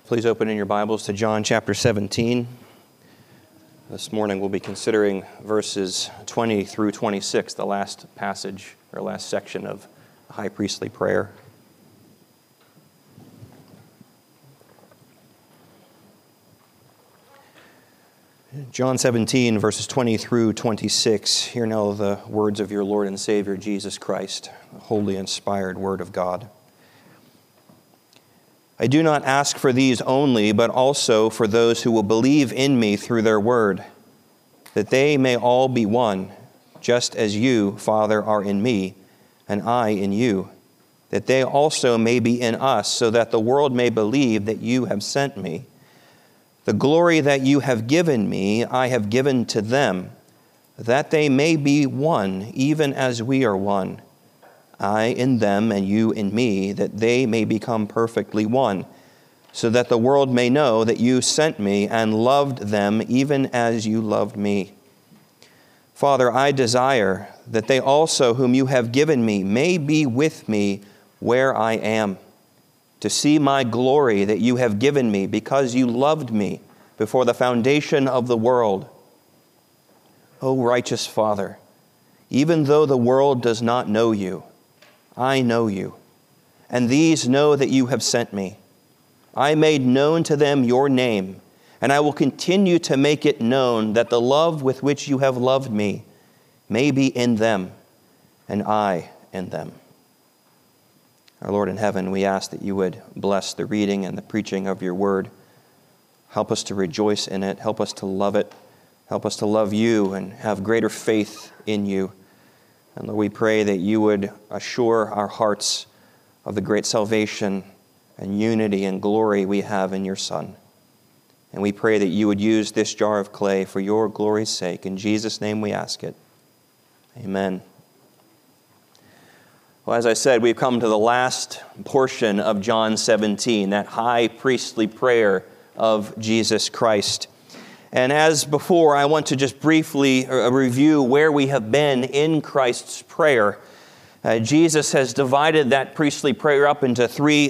Please open in your Bibles to John chapter 17. This morning we'll be considering verses 20 through 26, the last passage or last section of the high priestly prayer. John 17, verses 20 through 26. Hear now the words of your Lord and Savior, Jesus Christ, the holy inspired word of God. I do not ask for these only, but also for those who will believe in me through their word, that they may all be one, just as you, Father, are in me, and I in you, that they also may be in us, so that the world may believe that you have sent me. The glory that you have given me, I have given to them, that they may be one, even as we are one. I in them and you in me, that they may become perfectly one, so that the world may know that you sent me and loved them even as you loved me. Father, I desire that they also whom you have given me may be with me where I am, to see my glory that you have given me because you loved me before the foundation of the world. O righteous Father, even though the world does not know you, I know you, and these know that you have sent me. I made known to them your name, and I will continue to make it known, that the love with which you have loved me may be in them, and I in them. Our Lord in heaven, we ask that you would bless the reading and the preaching of your word. Help us to rejoice in it. Help us to love it. Help us to love you and have greater faith in you. And Lord, we pray that you would assure our hearts of the great salvation and unity and glory we have in your Son. And we pray that you would use this jar of clay for your glory's sake. In Jesus' name we ask it. Amen. Well, as I said, we've come to the last portion of John 17, that high priestly prayer of Jesus Christ. And as before, I want to just briefly review where we have been in Christ's prayer. Jesus has divided that priestly prayer up into three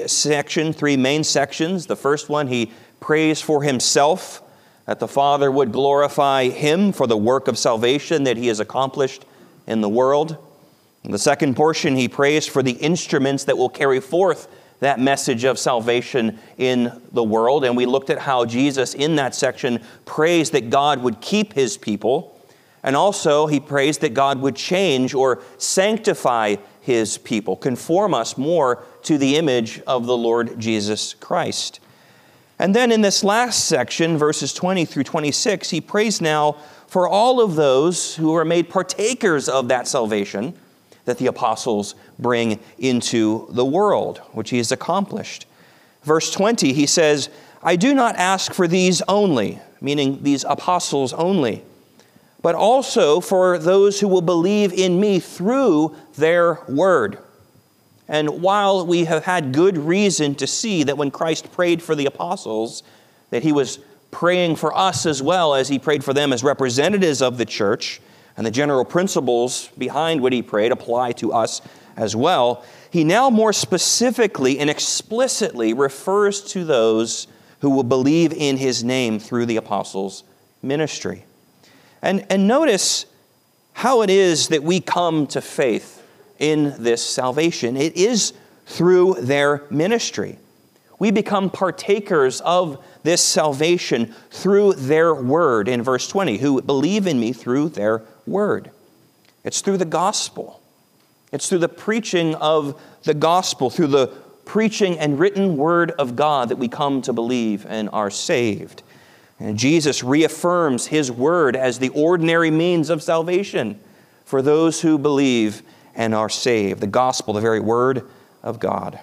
main sections. The first one, he prays for himself, that the Father would glorify him for the work of salvation that he has accomplished in the world. In the second portion, he prays for the instruments that will carry forth that message of salvation in the world. And we looked at how Jesus in that section prays that God would keep his people. And also he prays that God would change or sanctify his people, conform us more to the image of the Lord Jesus Christ. And then in this last section, verses 20 through 26, he prays now for all of those who are made partakers of that salvation that the apostles bring into the world, which he has accomplished. Verse 20, he says, I do not ask for these only, meaning these apostles only, but also for those who will believe in me through their word. And while we have had good reason to see that when Christ prayed for the apostles, that he was praying for us as well as he prayed for them as representatives of the church, and the general principles behind what he prayed apply to us as well, he now more specifically and explicitly refers to those who will believe in his name through the apostles' ministry. And notice how it is that we come to faith in this salvation. It is through their ministry. We become partakers of this salvation through their word in verse 20, who believe in me through their word. It's through the gospel. It's through the preaching of the gospel, through the preaching and written word of God that we come to believe and are saved. And Jesus reaffirms his word as the ordinary means of salvation for those who believe and are saved. The gospel, the very word of God.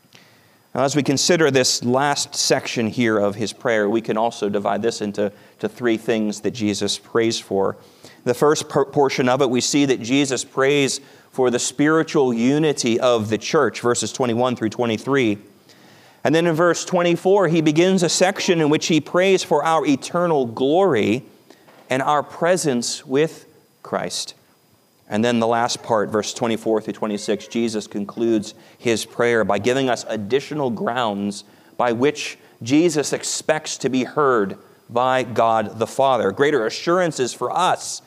Now, as we consider this last section here of his prayer, we can also divide this into three things that Jesus prays for. The first portion of it, we see that Jesus prays for the spiritual unity of the church, verses 21 through 23. And then in verse 24, he begins a section in which he prays for our eternal glory and our presence with Christ. And then the last part, verse 24 through 26, Jesus concludes his prayer by giving us additional grounds by which Jesus expects to be heard by God the Father. Greater assurances for us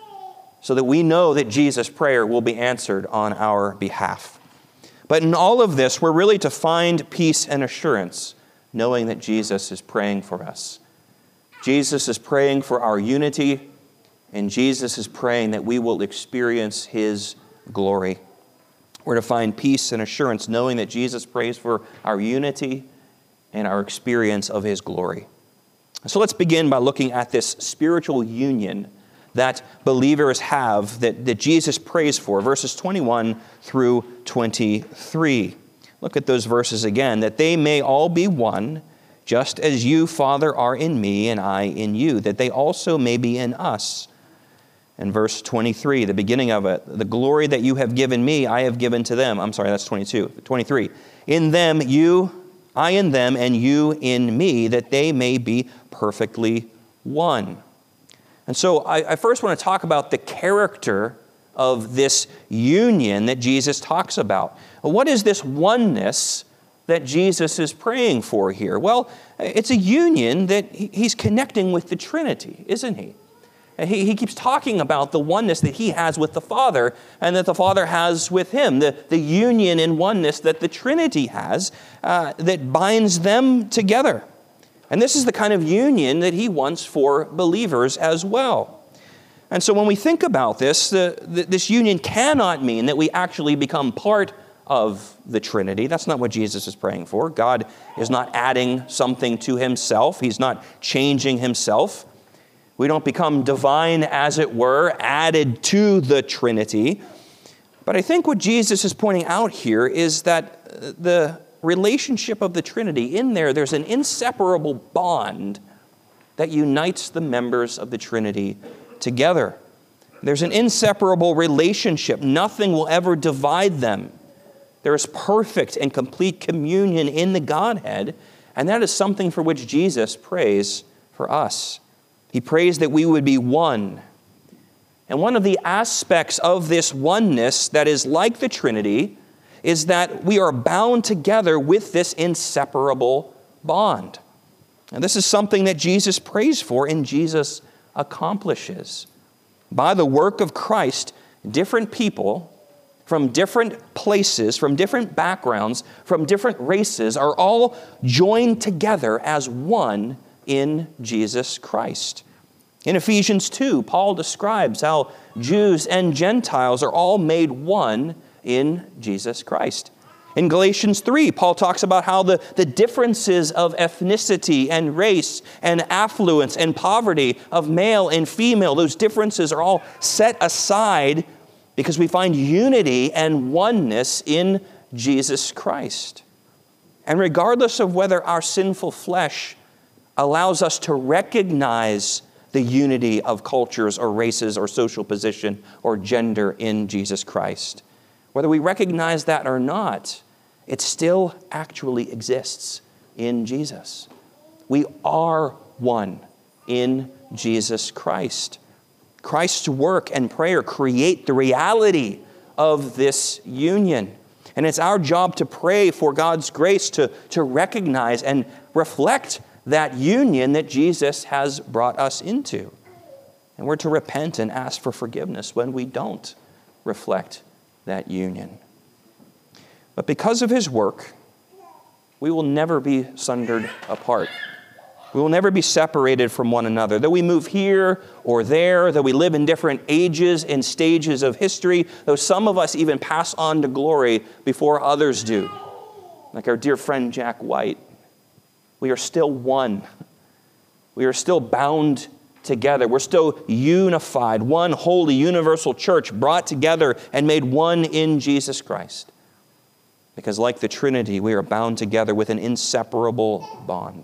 so that we know that Jesus' prayer will be answered on our behalf. But in all of this, we're really to find peace and assurance, knowing that Jesus is praying for us. Jesus is praying for our unity, and Jesus is praying that we will experience His glory. We're to find peace and assurance, knowing that Jesus prays for our unity and our experience of His glory. So let's begin by looking at this spiritual union that believers have, that Jesus prays for, verses 21 through 23. Look at those verses again. That they may all be one, just as you, Father, are in me and I in you, that they also may be in us. And verse 23, the beginning of it, the glory that you have given me, I have given to them. I'm sorry, that's 22. 23. In them, I in them, and you in me, that they may be perfectly one. And so I first want to talk about the character of this union that Jesus talks about. What is this oneness that Jesus is praying for here? Well, it's a union that He's connecting with the Trinity, isn't He? He keeps talking about the oneness that He has with the Father and that the Father has with Him, the union and oneness that the Trinity has that binds them together. And this is the kind of union that He wants for believers as well. And so when we think about this, this union cannot mean that we actually become part of the Trinity. That's not what Jesus is praying for. God is not adding something to Himself. He's not changing Himself. We don't become divine, as it were, added to the Trinity. But I think what Jesus is pointing out here is that the relationship of the Trinity, in there's an inseparable bond that unites the members of the Trinity together. There's an inseparable relationship. Nothing will ever divide them. There is perfect and complete communion in the Godhead, and that is something for which Jesus prays for us. He prays that we would be one. And one of the aspects of this oneness that is like the Trinity is that we are bound together with this inseparable bond. And this is something that Jesus prays for and Jesus accomplishes. By the work of Christ, different people from different places, from different backgrounds, from different races are all joined together as one in Jesus Christ. In Ephesians 2, Paul describes how Jews and Gentiles are all made one in Jesus Christ. In Galatians 3, Paul talks about how the differences of ethnicity and race and affluence and poverty of male and female, those differences are all set aside because we find unity and oneness in Jesus Christ. And regardless of whether our sinful flesh allows us to recognize the unity of cultures or races or social position or gender in Jesus Christ, whether we recognize that or not, it still actually exists in Jesus. We are one in Jesus Christ. Christ's work and prayer create the reality of this union. And it's our job to pray for God's grace to recognize and reflect that union that Jesus has brought us into. And we're to repent and ask for forgiveness when we don't reflect that union. But because of His work, we will never be sundered apart. We will never be separated from one another. Though we move here or there, though we live in different ages and stages of history, though some of us even pass on to glory before others do, like our dear friend Jack White, we are still one. We are still bound together. We're still unified, one holy universal church brought together and made one in Jesus Christ. Because like the Trinity, we are bound together with an inseparable bond.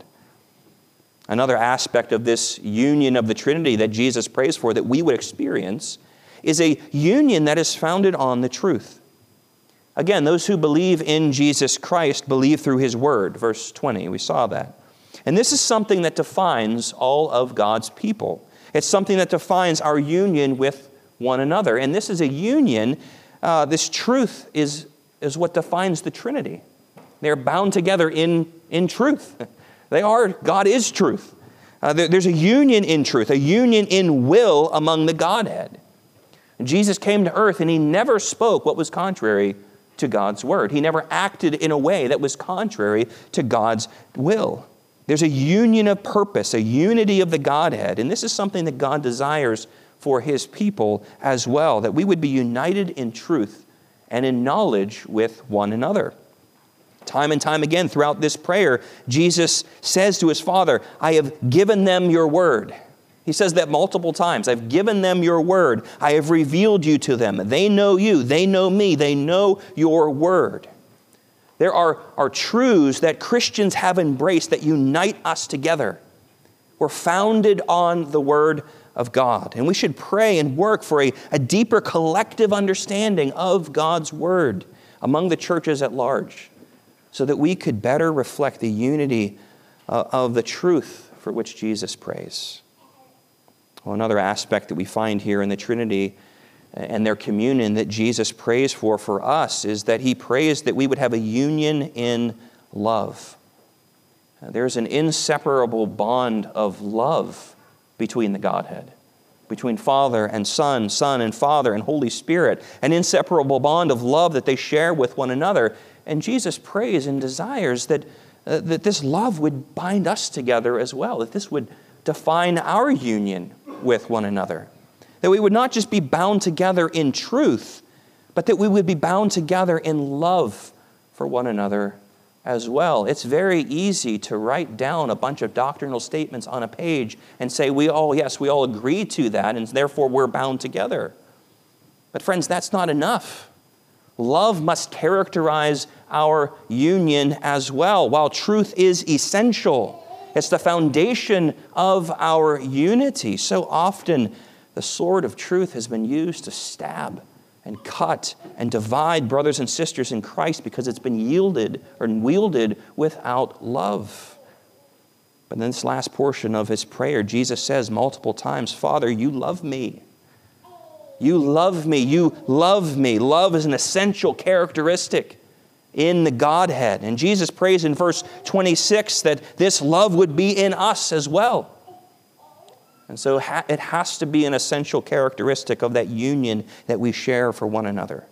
Another aspect of this union of the Trinity that Jesus prays for that we would experience is a union that is founded on the truth. Again, those who believe in Jesus Christ believe through His word. Verse 20, we saw that. And this is something that defines all of God's people. It's something that defines our union with one another. And this is a union, this truth is what defines the Trinity. They're bound together in truth. God is truth. There's a union in truth, a union in will among the Godhead. And Jesus came to earth and he never spoke what was contrary to God's word. He never acted in a way that was contrary to God's will. There's a union of purpose, a unity of the Godhead. And this is something that God desires for his people as well, that we would be united in truth and in knowledge with one another. Time and time again throughout this prayer, Jesus says to his Father, I have given them your word. He says that multiple times. I've given them your word. I have revealed you to them. They know you. They know me. They know your word. There are truths that Christians have embraced that unite us together. We're founded on the word of God. And we should pray and work for a deeper collective understanding of God's word among the churches at large, so that we could better reflect the unity of the truth for which Jesus prays. Well, another aspect that we find here in the Trinity and their communion that Jesus prays for us is that he prays that we would have a union in love. There's an inseparable bond of love between the Godhead, between Father and Son, Son and Father and Holy Spirit, an inseparable bond of love that they share with one another. And Jesus prays and desires that this love would bind us together as well, that this would define our union with one another. That we would not just be bound together in truth, but that we would be bound together in love for one another as well. It's very easy to write down a bunch of doctrinal statements on a page and say, we all agree to that, and therefore we're bound together. But friends, that's not enough. Love must characterize our union as well. While truth is essential, it's the foundation of our unity. So often, the sword of truth has been used to stab and cut and divide brothers and sisters in Christ because it's been wielded without love. But in this last portion of his prayer, Jesus says multiple times, Father, you love me. You love me. You love me. Love is an essential characteristic in the Godhead. And Jesus prays in verse 26 that this love would be in us as well. And so it has to be an essential characteristic of that union that we share for one another.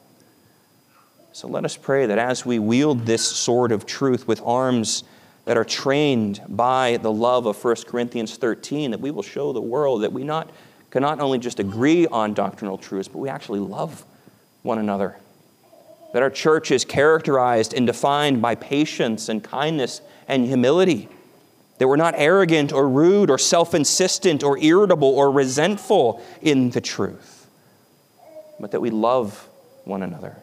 So let us pray that as we wield this sword of truth with arms that are trained by the love of 1 Corinthians 13, that we will show the world that we can not only just agree on doctrinal truths, but we actually love one another. That our church is characterized and defined by patience and kindness and humility. That we're not arrogant or rude or self-insistent or irritable or resentful in the truth, but that we love one another.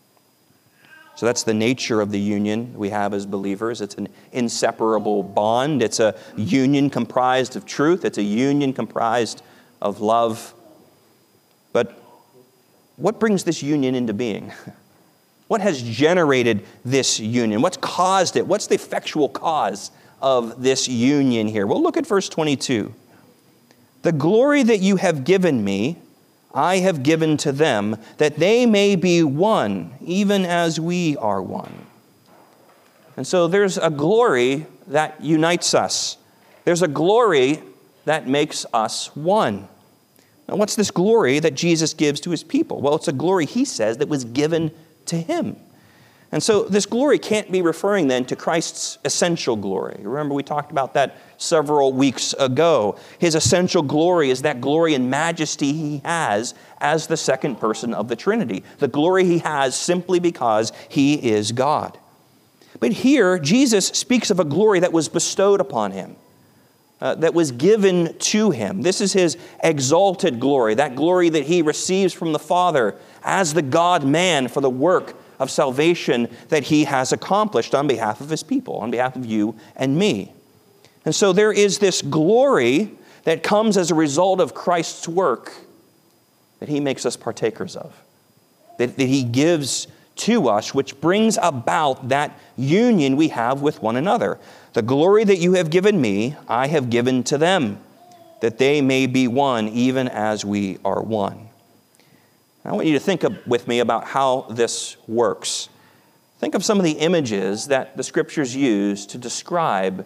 So that's the nature of the union we have as believers. It's an inseparable bond. It's a union comprised of truth. It's a union comprised of love. But what brings this union into being? What has generated this union? What's caused it? What's the effectual cause of this union here? Well, look at verse 22. The glory that you have given me, I have given to them, that they may be one, even as we are one. And so there's a glory that unites us. There's a glory that makes us one. Now, what's this glory that Jesus gives to his people? Well, it's a glory, he says, that was given to him. And so this glory can't be referring then to Christ's essential glory. Remember, we talked about that several weeks ago. His essential glory is that glory and majesty he has as the second person of the Trinity. The glory he has simply because he is God. But here, Jesus speaks of a glory that was bestowed upon him, that was given to him. This is his exalted glory, that glory that he receives from the Father as the God-man for the work of salvation that he has accomplished on behalf of his people, on behalf of you and me. And so there is this glory that comes as a result of Christ's work that he makes us partakers of, that he gives to us, which brings about that union we have with one another. The glory that you have given me, I have given to them, that they may be one, even as we are one. I want you to think with me about how this works. Think of some of the images that the Scriptures use to describe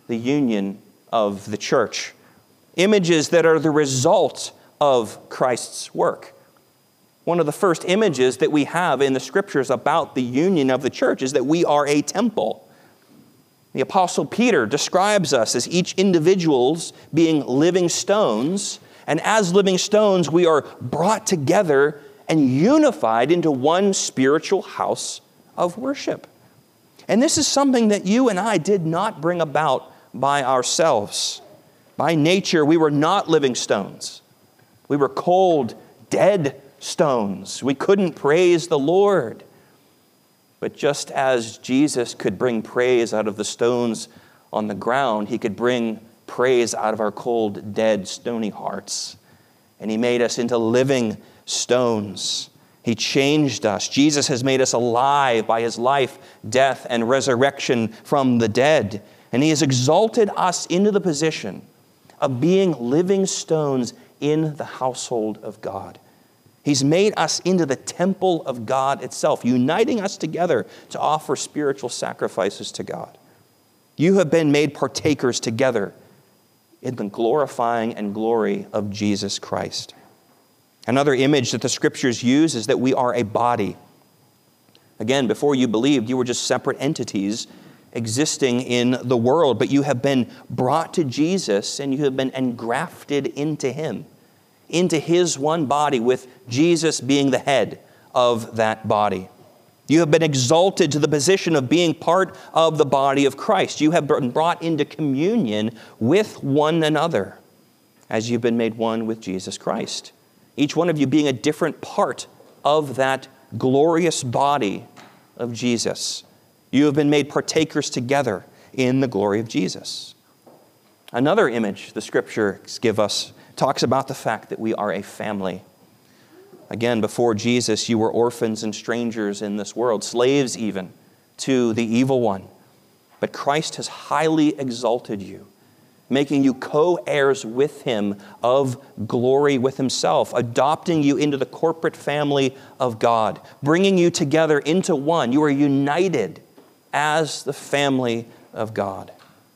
the union of the church. Images that are the result of Christ's work. One of the first images that we have in the Scriptures about the union of the church is that we are a temple. The Apostle Peter describes us as each individuals being living stones, and as living stones we are brought together and unified into one spiritual house of worship. And this is something that you and I did not bring about by ourselves. By nature, we were not living stones. We were cold, dead stones. We couldn't praise the Lord. But just as Jesus could bring praise out of the stones on the ground, he could bring praise out of our cold, dead, stony hearts. And he made us into living stones. He changed us. Jesus has made us alive by his life, death, and resurrection from the dead. And he has exalted us into the position of being living stones in the household of God. He's made us into the temple of God itself, uniting us together to offer spiritual sacrifices to God. You have been made partakers together in the glorifying and glory of Jesus Christ. Another image that the Scriptures use is that we are a body. Again, before you believed, you were just separate entities existing in the world, but you have been brought to Jesus and you have been engrafted into him, into his one body, with Jesus being the head of that body. You have been exalted to the position of being part of the body of Christ. You have been brought into communion with one another as you've been made one with Jesus Christ. Each one of you being a different part of that glorious body of Jesus. You have been made partakers together in the glory of Jesus. Another image the Scriptures give us talks about the fact that we are a family. Again, before Jesus, you were orphans and strangers in this world, slaves even to the evil one. But Christ has highly exalted you, making you co-heirs with him of glory with himself, adopting you into the corporate family of God, bringing you together into one. You are united as the family of God.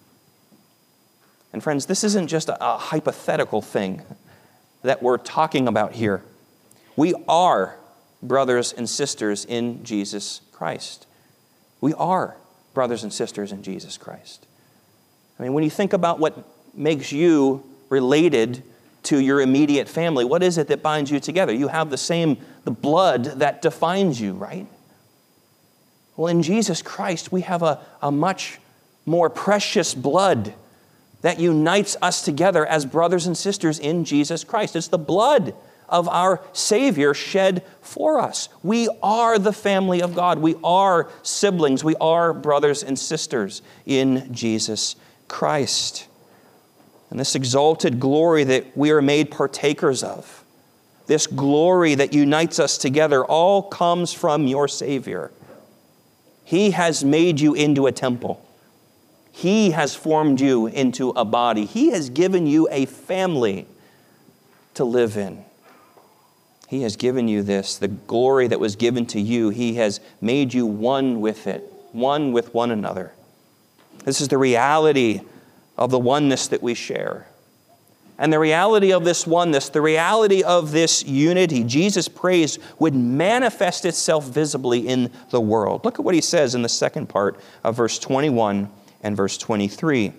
And friends, this isn't just a hypothetical thing that we're talking about here. We are brothers and sisters in Jesus Christ. We are brothers and sisters in Jesus Christ. I mean, when you think about what makes you related to your immediate family, what is it that binds you together? You have the blood that defines you, right? Well, in Jesus Christ, we have a much more precious blood that unites us together as brothers and sisters in Jesus Christ. It's the blood of our Savior shed for us. We are the family of God. We are siblings. We are brothers and sisters in Jesus Christ. And this exalted glory that we are made partakers of, this glory that unites us together, all comes from your Savior. He has made you into a temple. He has formed you into a body. He has given you a family to live in. He has given you this, the glory that was given to you. He has made you one with it, one with one another. This is the reality of the oneness that we share. And the reality of this oneness, the reality of this unity, Jesus prays, would manifest itself visibly in the world. Look at what he says in the second part of verse 21 and verse 23.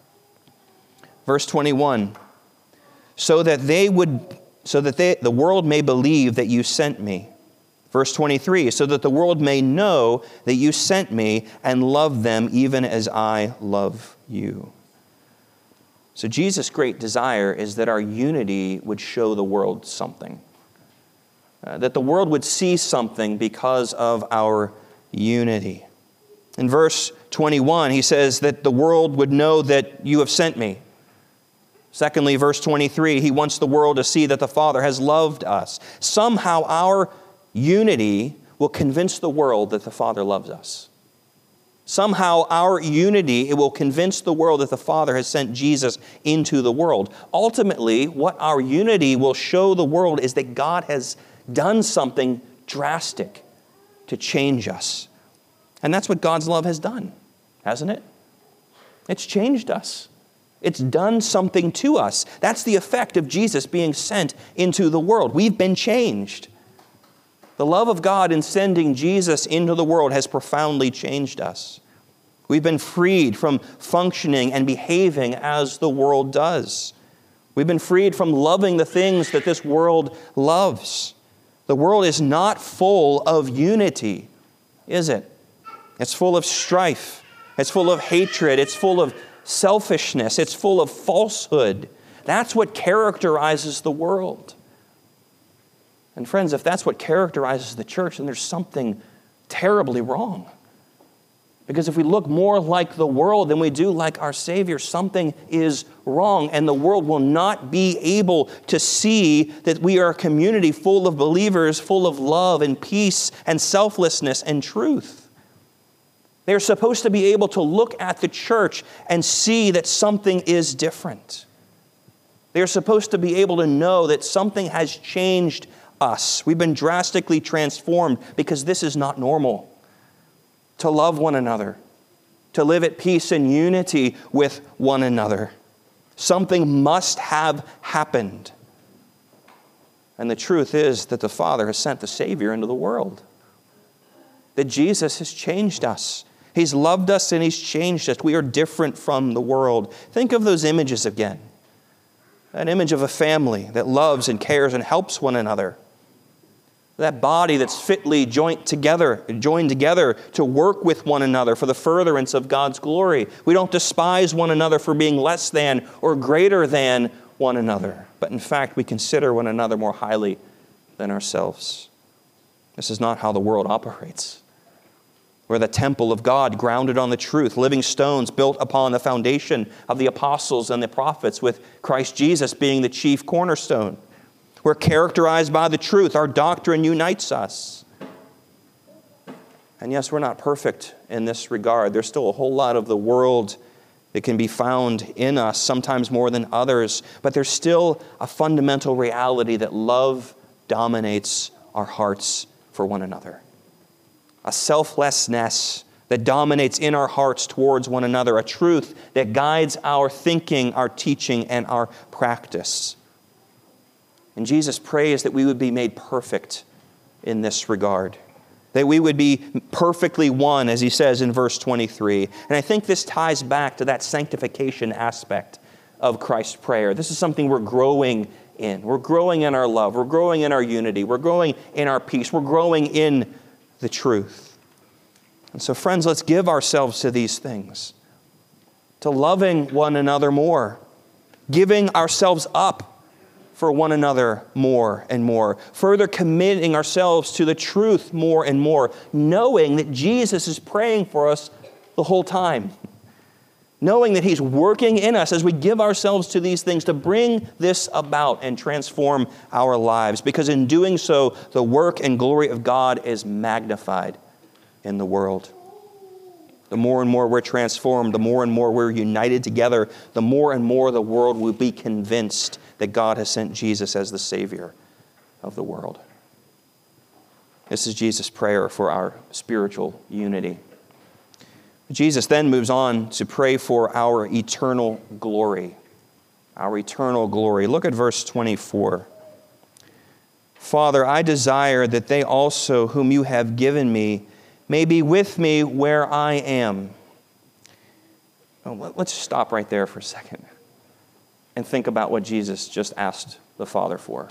Verse 21, so that the world may believe that you sent me. Verse 23, so that the world may know that you sent me and love them even as I love you. So Jesus' great desire is that our unity would show the world something. That the world would see something because of our unity. In verse 21, he says that the world would know that you have sent me. Secondly, verse 23, he wants the world to see that the Father has loved us. Somehow our unity will convince the world that the Father loves us. Somehow our unity, it will convince the world that the Father has sent Jesus into the world. Ultimately, what our unity will show the world is that God has done something drastic to change us. And that's what God's love has done, hasn't it? It's changed us. It's done something to us. That's the effect of Jesus being sent into the world. We've been changed. The love of God in sending Jesus into the world has profoundly changed us. We've been freed from functioning and behaving as the world does. We've been freed from loving the things that this world loves. The world is not full of unity, is it? It's full of strife. It's full of hatred. It's full of selfishness. It's full of falsehood. That's what characterizes the world. And friends, if that's what characterizes the church, then there's something terribly wrong. Because if we look more like the world than we do like our Savior, something is wrong, and the world will not be able to see that we are a community full of believers, full of love and peace and selflessness and truth. They're supposed to be able to look at the church and see that something is different. They're supposed to be able to know that something has changed us. We've been drastically transformed because this is not normal. To love one another, to live at peace and unity with one another. Something must have happened. And the truth is that the Father has sent the Savior into the world. That Jesus has changed us. He's loved us and He's changed us. We are different from the world. Think of those images again. An image of a family that loves and cares and helps one another. That body that's fitly joined together to work with one another for the furtherance of God's glory. We don't despise one another for being less than or greater than one another. But in fact, we consider one another more highly than ourselves. This is not how the world operates. We're the temple of God, grounded on the truth, living stones built upon the foundation of the apostles and the prophets, with Christ Jesus being the chief cornerstone. We're characterized by the truth. Our doctrine unites us. And yes, we're not perfect in this regard. There's still a whole lot of the world that can be found in us, sometimes more than others. But there's still a fundamental reality that love dominates our hearts for one another. A selflessness that dominates in our hearts towards one another. A truth that guides our thinking, our teaching, and our practice. And Jesus prays that we would be made perfect in this regard. That we would be perfectly one, as He says in verse 23. And I think this ties back to that sanctification aspect of Christ's prayer. This is something we're growing in. We're growing in our love. We're growing in our unity. We're growing in our peace. We're growing in the truth. And so, friends, let's give ourselves to these things. To loving one another more. Giving ourselves up for one another more and more. Further committing ourselves to the truth more and more. Knowing that Jesus is praying for us the whole time. Knowing that He's working in us as we give ourselves to these things to bring this about and transform our lives. Because in doing so, the work and glory of God is magnified in the world. The more and more we're transformed, the more and more we're united together, the more and more the world will be convinced that God has sent Jesus as the Savior of the world. This is Jesus' prayer for our spiritual unity. Jesus then moves on to pray for our eternal glory. Our eternal glory. Look at verse 24. Father, I desire that they also whom you have given me may be with me where I am. Well, let's stop right there for a second and think about what Jesus just asked the Father for.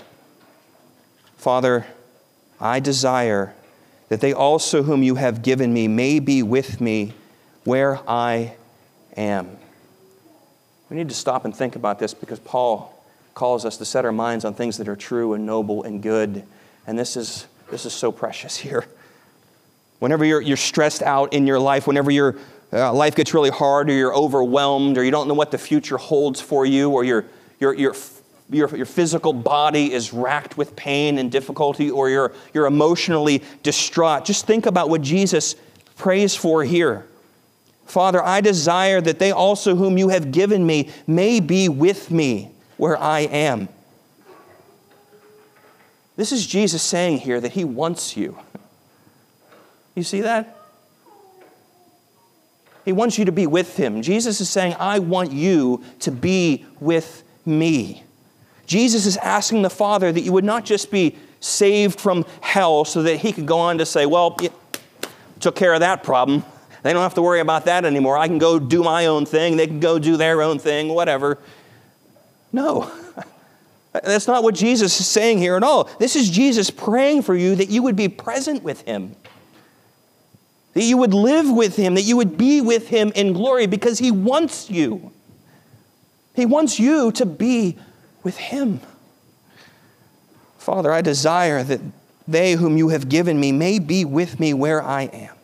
Father, I desire that they also whom you have given me may be with me where I am. We need to stop and think about this because Paul calls us to set our minds on things that are true and noble and good. And this is so precious here. Whenever you're stressed out in your life, whenever your life gets really hard, or you're overwhelmed, or you don't know what the future holds for you, or your physical body is racked with pain and difficulty, or you're emotionally distraught, just think about what Jesus prays for here. Father, I desire that they also whom you have given me may be with me where I am. This is Jesus saying here that He wants you. You see that? He wants you to be with him. Jesus is saying, I want you to be with me. Jesus is asking the Father that you would not just be saved from hell so that he could go on to say, well, took care of that problem. They don't have to worry about that anymore. I can go do my own thing. They can go do their own thing, whatever. No, that's not what Jesus is saying here at all. This is Jesus praying for you that you would be present with him, that you would live with him, that you would be with him in glory because he wants you. He wants you to be with him. Father, I desire that they whom you have given me may be with me where I am.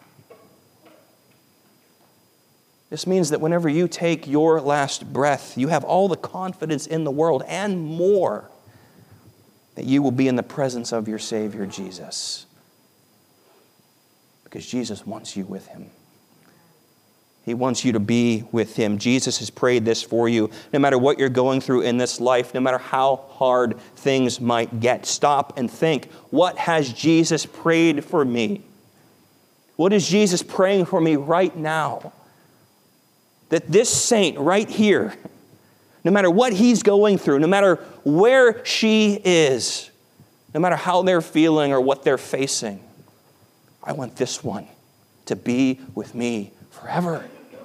This means that whenever you take your last breath, you have all the confidence in the world and more that you will be in the presence of your Savior, Jesus. Because Jesus wants you with him. He wants you to be with him. Jesus has prayed this for you. No matter what you're going through in this life, no matter how hard things might get, stop and think, what has Jesus prayed for me? What is Jesus praying for me right now? That this saint right here, no matter what he's going through, no matter where she is, no matter how they're feeling or what they're facing, I want this one to be with me forever.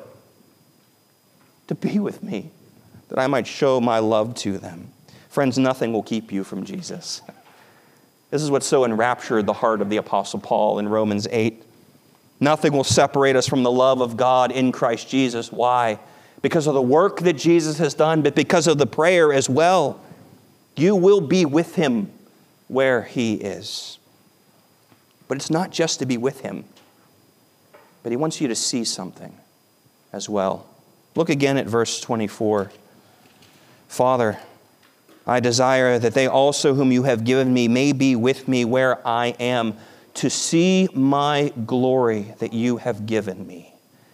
To be with me, that I might show my love to them. Friends, nothing will keep you from Jesus. This is what so enraptured the heart of the Apostle Paul in Romans 8. Nothing will separate us from the love of God in Christ Jesus. Why? Because of the work that Jesus has done, but because of the prayer as well. You will be with him where he is. But it's not just to be with him, but he wants you to see something as well. Look again at verse 24. Father, I desire that they also whom you have given me may be with me where I am, to see my glory that you have given me.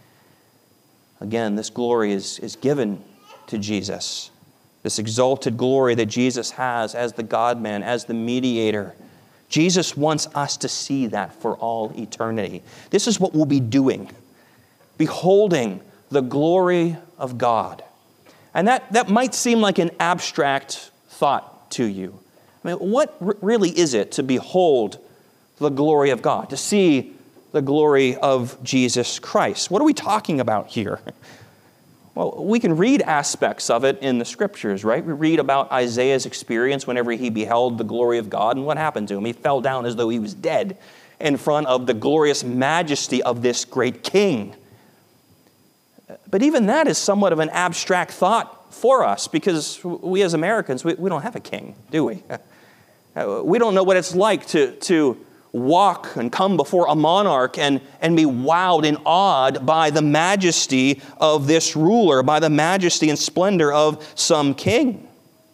Again, this glory is given to Jesus. This exalted glory that Jesus has as the God-man, as the mediator. Jesus wants us to see that for all eternity. This is what we'll be doing. Beholding the glory of God. And that might seem like an abstract thought to you. I mean, what really is it to behold the glory of God, to see the glory of Jesus Christ? What are we talking about here? Well, we can read aspects of it in the Scriptures, right? We read about Isaiah's experience whenever he beheld the glory of God, and what happened to him? He fell down as though he was dead in front of the glorious majesty of this great king. But even that is somewhat of an abstract thought for us, because we as Americans, we don't have a king, do we? We don't know what it's like to walk and come before a monarch and be wowed and awed by the majesty of this ruler, by the majesty and splendor of some king.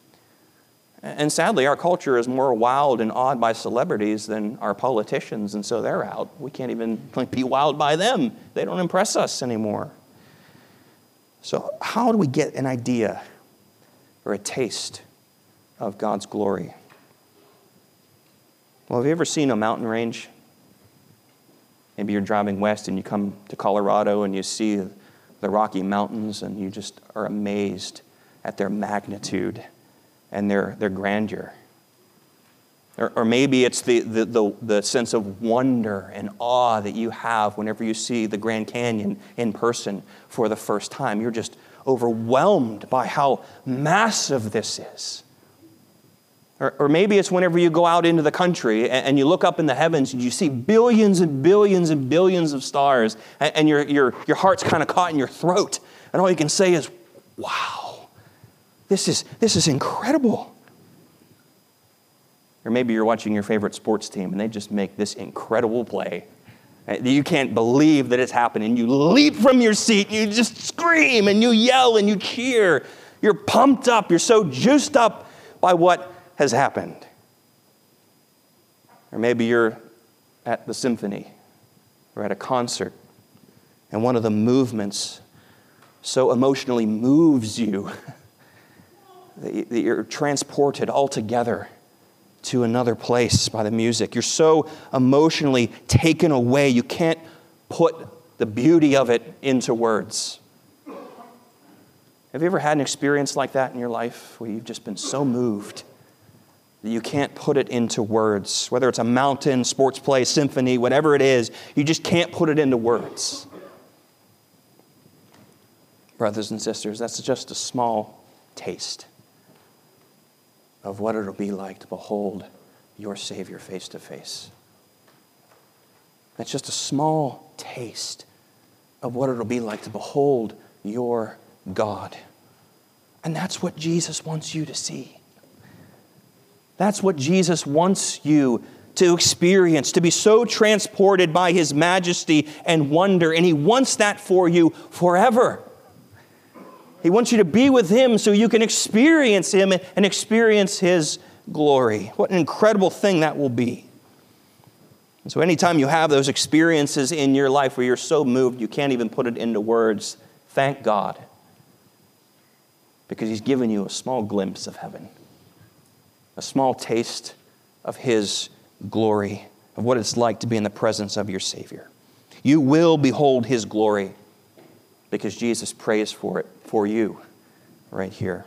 And sadly, our culture is more wowed and awed by celebrities than our politicians, and so they're out. We can't even be wowed by them. They don't impress us anymore. So how do we get an idea or a taste of God's glory? Well, have you ever seen a mountain range? Maybe you're driving west and you come to Colorado and you see the Rocky Mountains and you just are amazed at their magnitude and their grandeur. Or maybe it's the sense of wonder and awe that you have whenever you see the Grand Canyon in person for the first time. You're just overwhelmed by how massive this is. Or maybe it's whenever you go out into the country and you look up in the heavens and you see billions and billions and billions of stars, and your heart's kind of caught in your throat, and all you can say is, wow, this is incredible. Or maybe you're watching your favorite sports team and they just make this incredible play. You can't believe that it's happening. You leap from your seat, you just scream and you yell and you cheer. You're pumped up, you're so juiced up by what has happened. Or maybe you're at the symphony or at a concert, and one of the movements so emotionally moves you that you're transported altogether to another place by the music. You're so emotionally taken away, you can't put the beauty of it into words. Have you ever had an experience like that in your life where you've just been so moved that you can't put it into words? Whether it's a mountain, sports play, symphony, whatever it is, you just can't put it into words. Brothers and sisters, that's just a small taste of what it'll be like to behold your Savior face to face. That's just a small taste of what it'll be like to behold your God. And that's what Jesus wants you to see. That's what Jesus wants you to experience, to be so transported by His majesty and wonder, and He wants that for you forever. He wants you to be with Him so you can experience Him and experience His glory. What an incredible thing that will be. And so anytime you have those experiences in your life where you're so moved you can't even put it into words, thank God. Because He's given you a small glimpse of heaven. A small taste of His glory, of what it's like to be in the presence of your Savior. You will behold His glory because Jesus prays for it for you right here.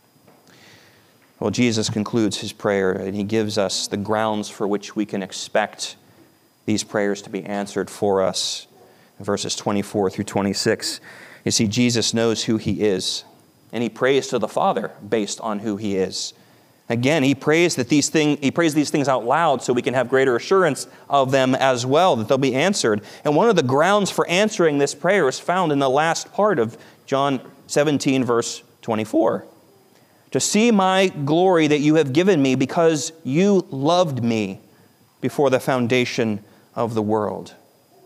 Well, Jesus concludes His prayer and He gives us the grounds for which we can expect these prayers to be answered for us. In verses 24 through 26, you see, Jesus knows who He is, and He prays to the Father based on who He is. Again, He prays these things out loud so we can have greater assurance of them as well, that they'll be answered. And one of the grounds for answering this prayer is found in the last part of John 17, verse 24. To see my glory that you have given me because you loved me before the foundation of the world.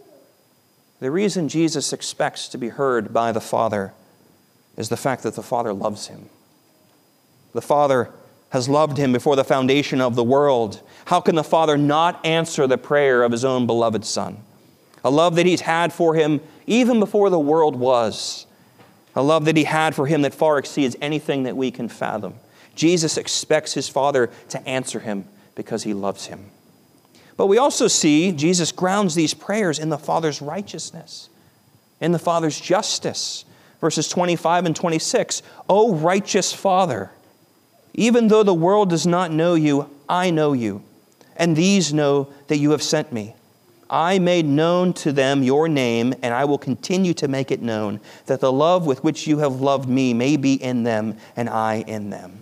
The reason Jesus expects to be heard by the Father is the fact that the Father loves Him. The Father has loved Him before the foundation of the world. How can the Father not answer the prayer of His own beloved Son? A love that He's had for Him even before the world was. A love that He had for Him that far exceeds anything that we can fathom. Jesus expects His Father to answer Him because He loves Him. But we also see Jesus grounds these prayers in the Father's righteousness, in the Father's justice. Verses 25 and 26, O righteous Father, even though the world does not know you, I know you, and these know that you have sent me. I made known to them your name, and I will continue to make it known, that the love with which you have loved me may be in them, and I in them.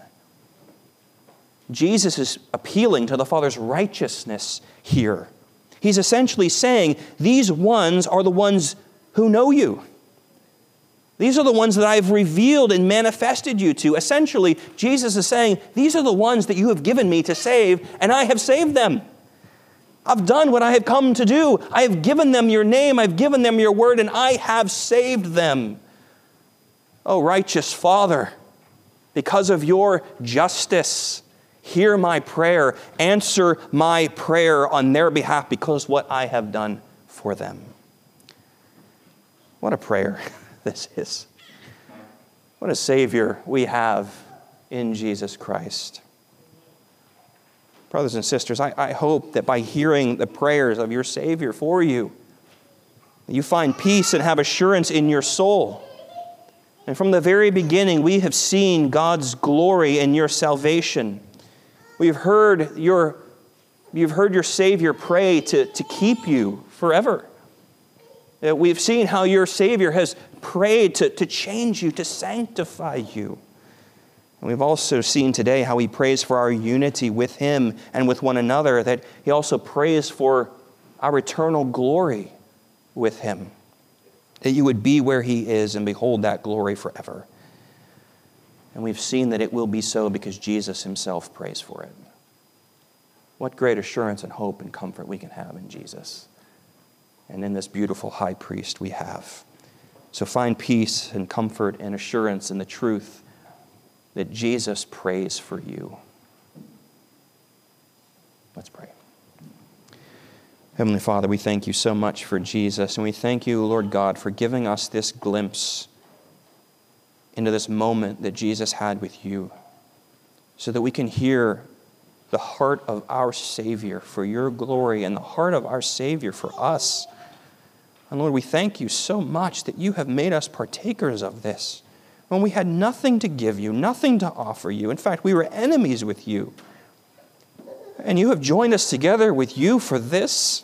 Jesus is appealing to the Father's righteousness here. He's essentially saying, these ones are the ones who know you. These are the ones that I've revealed and manifested you to. Essentially, Jesus is saying, these are the ones that you have given me to save, and I have saved them. I've done what I have come to do. I have given them your name, I've given them your word, and I have saved them. Oh, righteous Father, because of your justice, hear my prayer, answer my prayer on their behalf because of what I have done for them. What a prayer this is. What a Savior we have in Jesus Christ. Brothers and sisters, I hope that by hearing the prayers of your Savior for you, you find peace and have assurance in your soul. And from the very beginning, we have seen God's glory in your salvation. You've heard your Savior pray to keep you forever. We've seen how your Savior has prayed to change you, to sanctify you. And we've also seen today how He prays for our unity with Him and with one another, that He also prays for our eternal glory with Him, that you would be where He is and behold that glory forever. And we've seen that it will be so because Jesus Himself prays for it. What great assurance and hope and comfort we can have in Jesus and in this beautiful high priest we have. So find peace and comfort and assurance in the truth that Jesus prays for you. Let's pray. Heavenly Father, we thank you so much for Jesus, and we thank you, Lord God, for giving us this glimpse into this moment that Jesus had with you, so that we can hear the heart of our Savior for your glory and the heart of our Savior for us. And Lord, we thank you so much that you have made us partakers of this when we had nothing to give you, nothing to offer you. In fact, we were enemies with you. And you have joined us together with you for this.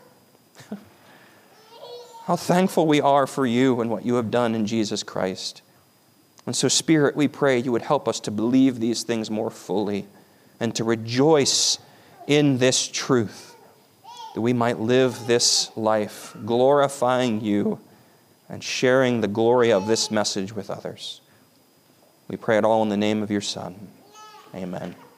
How thankful we are for you and what you have done in Jesus Christ. And so, Spirit, we pray you would help us to believe these things more fully and to rejoice in this truth, that we might live this life glorifying you and sharing the glory of this message with others. We pray it all in the name of your Son. Amen.